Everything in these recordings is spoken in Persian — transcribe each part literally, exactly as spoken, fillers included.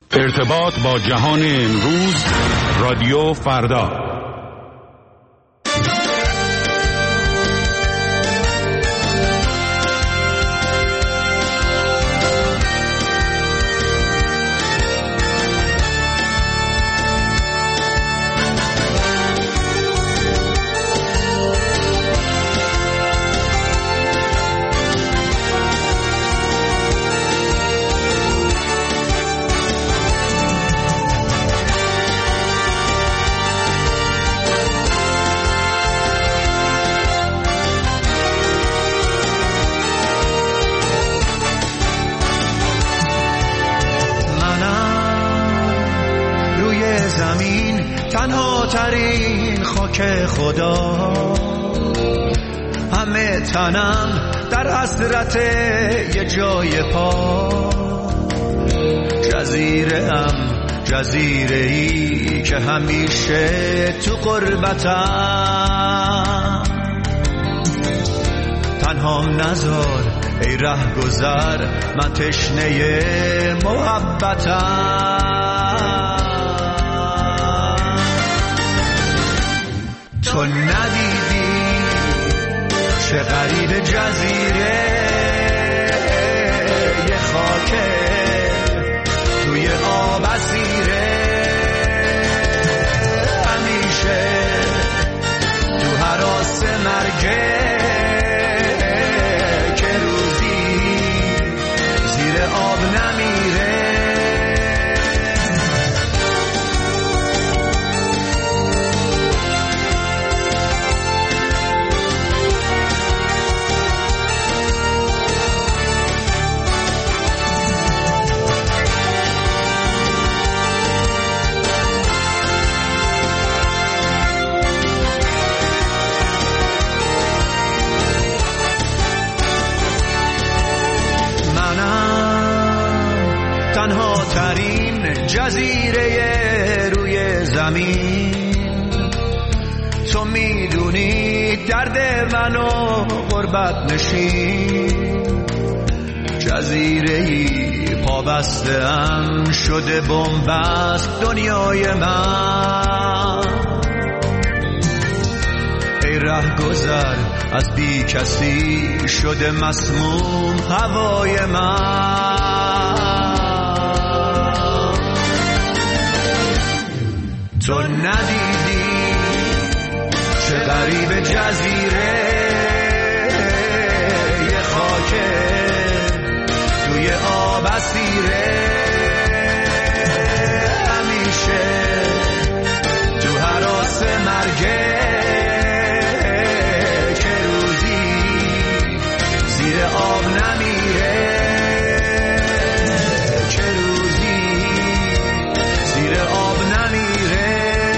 ارتباط با جهان امروز، رادیو فردا. تنها ترین خاک خدا، همه تنم در حسرت یه جای پا، جزیره ام جزیره ای که همیشه تو غربتم، تنهام نذار ای ره گذر، من تشنه محبتم. تو ندیدی چه غریب جزیره، یه خاکه توی آب اسیره، همیشه تو هراس مرگه، که روزی زیر آب نمیره. تنها ترین جزیره روی زمین، تو میدونی درد منو غربت نشین، جزیره‌ای پابسته ام شده بنبست دنیای من، ای ره گذر از بی کسی شده مسموم هوای من. تو ندیدی چه غریب جزیره، یه خاکه توی آب اسیره، همیشه تو هراس مرگه، که روزی زیر آب نمیره، که روزی زیر آب نمیره،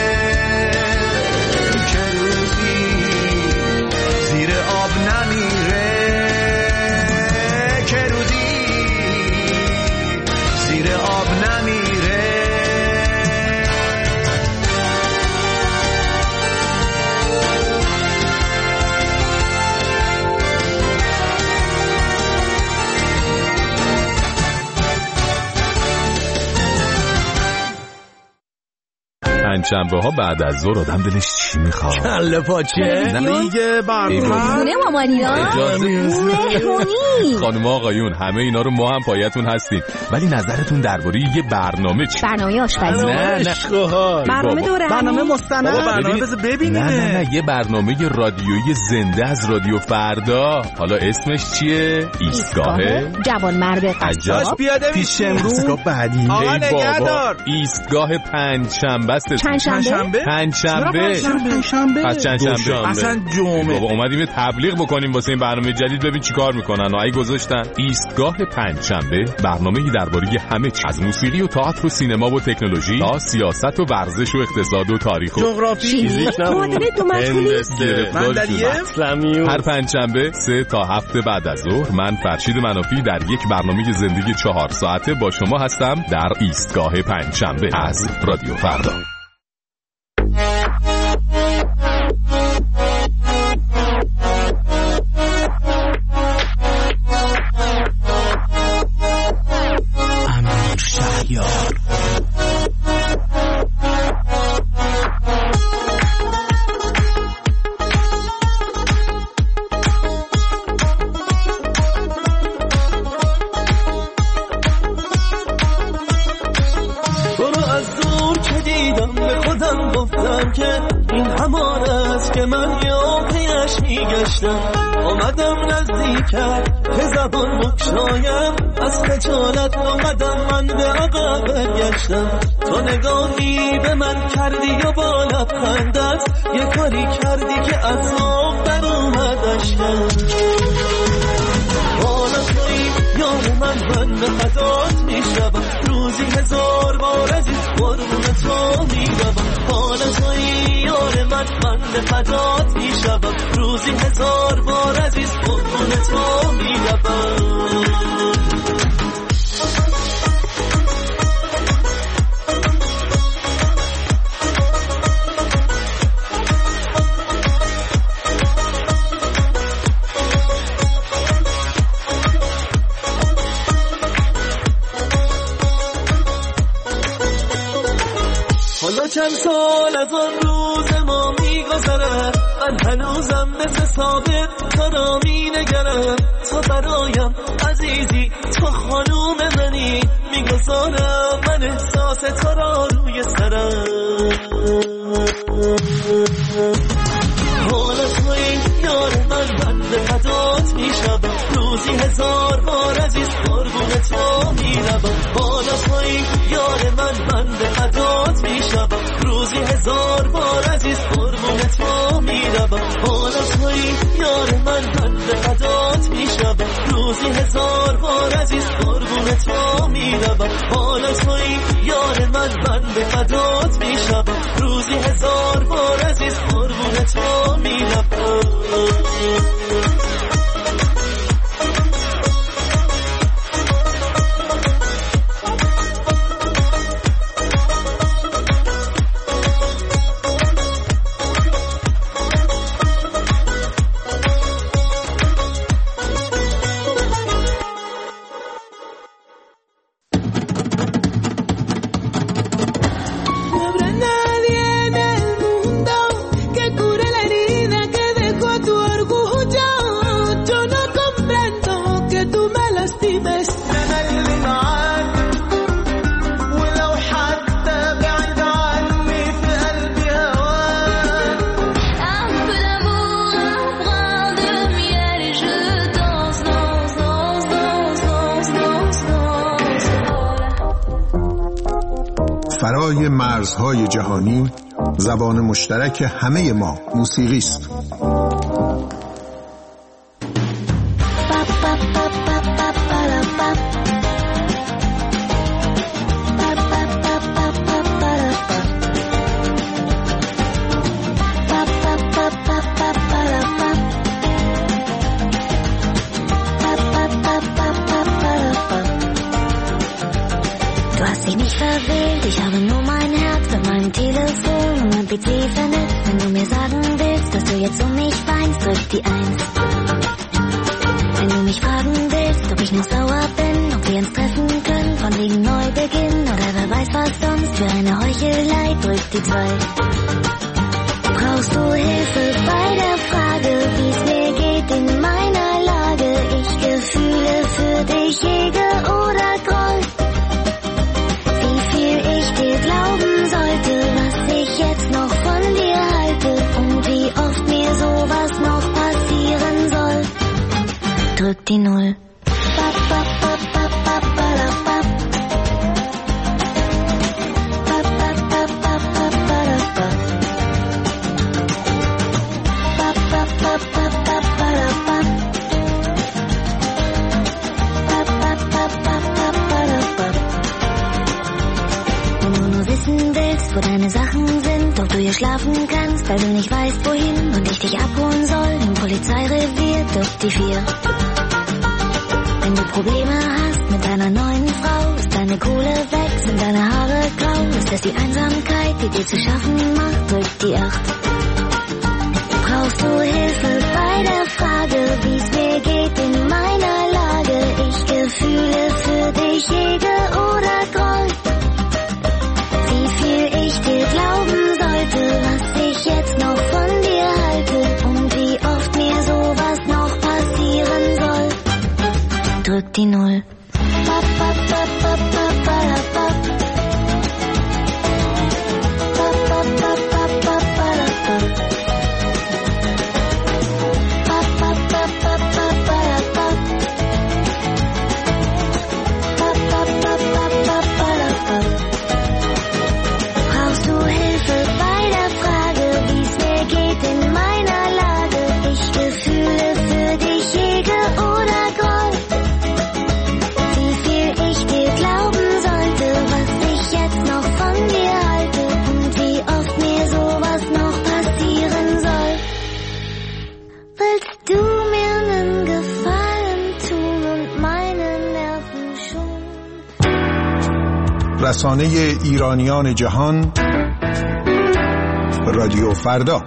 پنجشنبه ها بعد از ظهر آدم دلش چی میخواد؟ کله پاچه، دیگه برنامه خونه مامانی‌ها، مهمونی. خانم آقایون همه اینا رو ما هم پایتون هستیم، ولی نظرتون درباره یه برنامه چی؟ برنامه آشپزی، نه نه برنامه دوره، برنامه مستند، برنامه بذار ببینیم. نه نه نه یه برنامه رادیویی زنده از رادیو فردا. حالا اسمش چیه؟ ایستگاه جوانمرد قجاج. پیاده پیش امروز ایستگاه بعدی. آقا نگهدار. ایستگاه پنجشنبه است. پنجشنبه؟ پنجشنبه. پنجشنبه. پس چندشنبه؟ اصلا جمعه. بابا اومدیم تبلیغ بکنیم واسه این برنامه جدید، ببین چیکار میکنن. اگه گذاشتن ایستگاه پنجشنبه، برنامه‌ای درباره همه چیز، از موسیقی و تئاتر و سینما و تکنولوژی تا سیاست و ورزش و اقتصاد و تاریخ و جغرافی، فیزیک، معادله دو مجهولی، هر پنجشنبه سه تا هفت بعد از ظهر من فرشید منافی در یک برنامه زندگی چهار ساعته با شما هستم در ایستگاه پنجشنبه از رادیو فردا. امیر شهریار که من یا پیش میگشتم آمدم نزدیکت که زبان بکشایم از خجالت آمدم من به عقب برگشتم تو نگاهی به من کردی و با لبخندت یه کاری کردی که از آب در اومدشم حالا توی یار من من به فدات میشم روزی هزار بار عزیز قربون تو میرم حالا توی یار من من به فدات میشم روزی هزار بار عزیز قربون تو میرم چند سال از آن روز ما میگذره من هنوزم مثل ثابت تو را مینگرم تو برایم عزیزی تو خانوم منی میگذارم من احساس تو را روی سرم حالا توی یار من من به فدات میشم روزی هزار بار عزیز قربون تو میرم حالا توی یار من من به فدات میشم روزی هزار بار عزیز قربون تو میرم حالا توی یار من من به فدات میشم روزی هزار بار عزیز قربون تو میرم حالا توی یار من من به فدات میشم روزی هزار بار عزیز قربون تو میرم فرای مرزهای جهانی زبان مشترک همه ما موسیقی است. Ich habe nur mein Herz mit meinem Telefon und mein P C vernetzt. Wenn du mir sagen willst, dass du jetzt um mich weinst, drück die Eins. Wenn du mich fragen willst, ob ich noch sauer bin, ob wir uns treffen können, von wegen Neubeginn oder wer weiß was sonst für eine Heuchelei, drück die Zwei. Brauchst du Hilfe bei der Frage, wie es mir geht in meiner Lage? Ich Gefühle für dich hege oder groll? Glauben sollte, was ich jetzt noch von dir halte und wie oft mir sowas noch passieren soll. Drück die Null. Wo deine Sachen sind, ob du hier schlafen kannst, weil du nicht weißt wohin und ich dich abholen soll im Polizeirevier, durch die Vier. Wenn du Probleme hast mit deiner neuen Frau, ist deine Kohle weg, sind deine Haare grau, ist es die Einsamkeit, die dir zu schaffen macht, durch die Acht. Brauchst du Hilfe bei der Frage, wie es mir geht in meiner Lage? Ich Gefühle für dich hege oder groll? Glauben sollte, was ich jetzt noch von dir halte und wie oft mir sowas noch passieren soll. Drück die Null. رسانه ایرانیان جهان، رادیو فردا.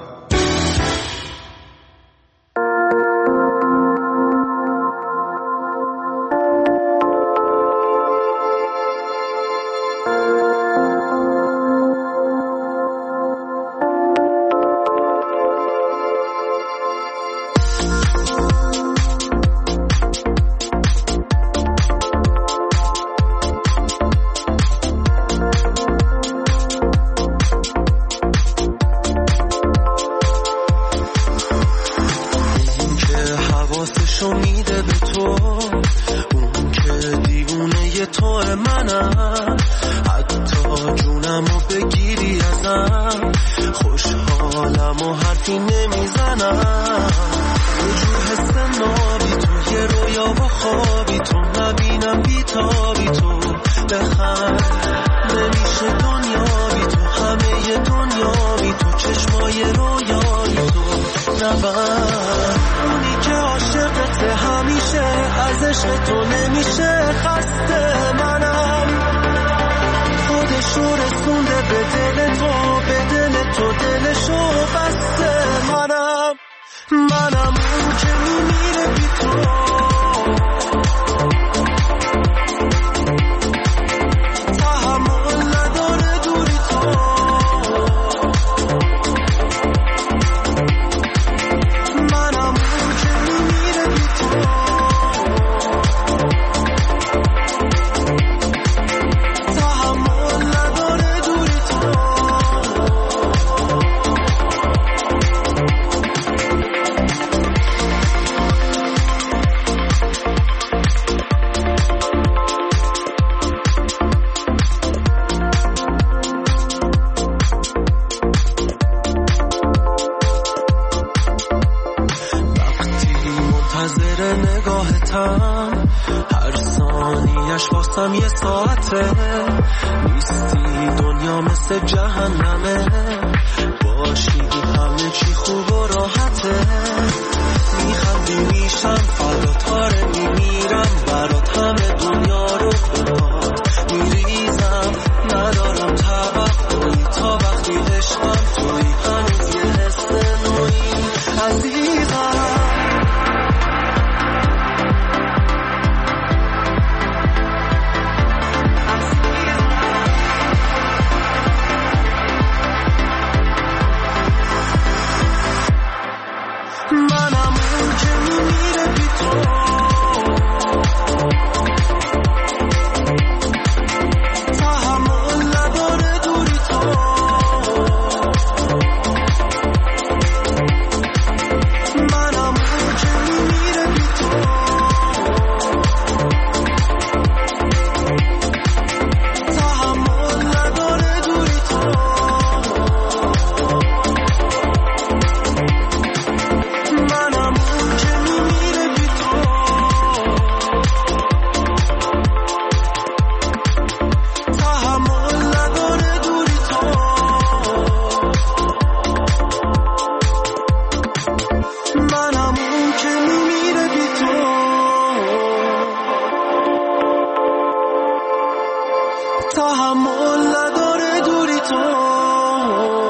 تحمل نداره دوری تو.